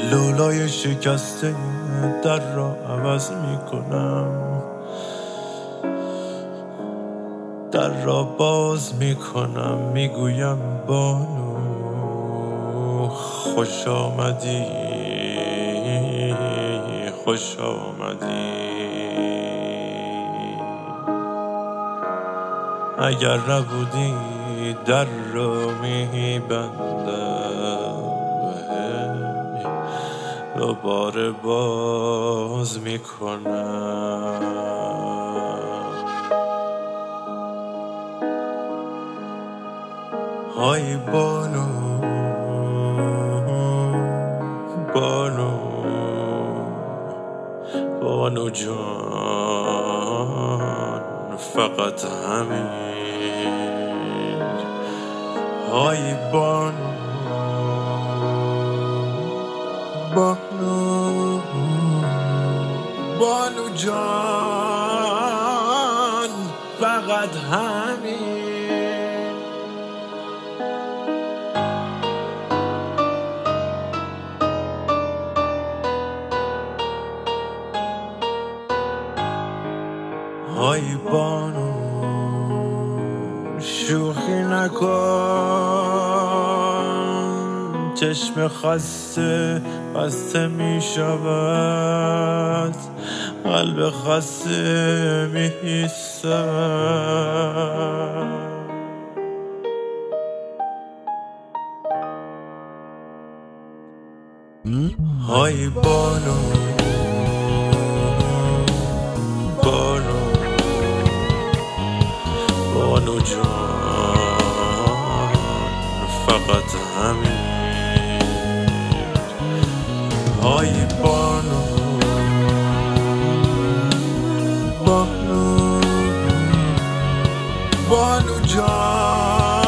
لولای شکسته در را عوض میکنم، در را باز میکنم، میگویم بانو خوش آمدی، خوش آمدی. اگر نبودی در را میبندم، دوباره باز میکنم. های بانو، بانو، بانو جان، فقط همین. های بانو، بانو، بانو جان، فقط همین. های بانو، شوخی نکن، چشم خسته بسته می شود، قلب خسته می ایستد. های بانو، بانو، بانو جان، فقط همین. های بانو، بانو، بانو جان،